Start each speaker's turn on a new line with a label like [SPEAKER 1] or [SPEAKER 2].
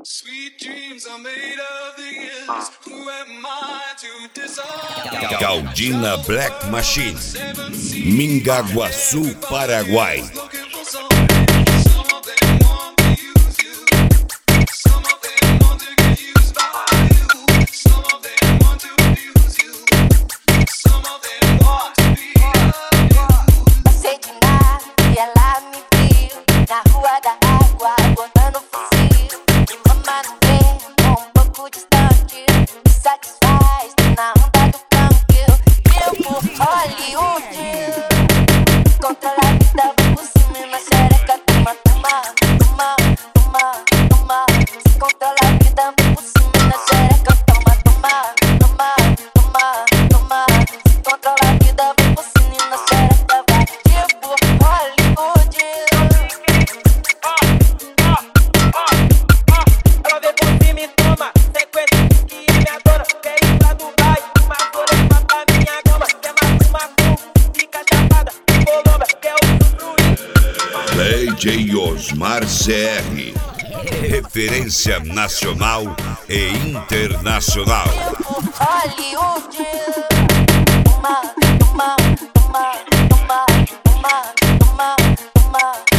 [SPEAKER 1] Sweet dreams are made of these. Who am I to decide?
[SPEAKER 2] Galdina Black Machine, Mingaguaçu, Paraguai. DJ Osmar CR, referência nacional e internacional.
[SPEAKER 3] Hollywood. Toma.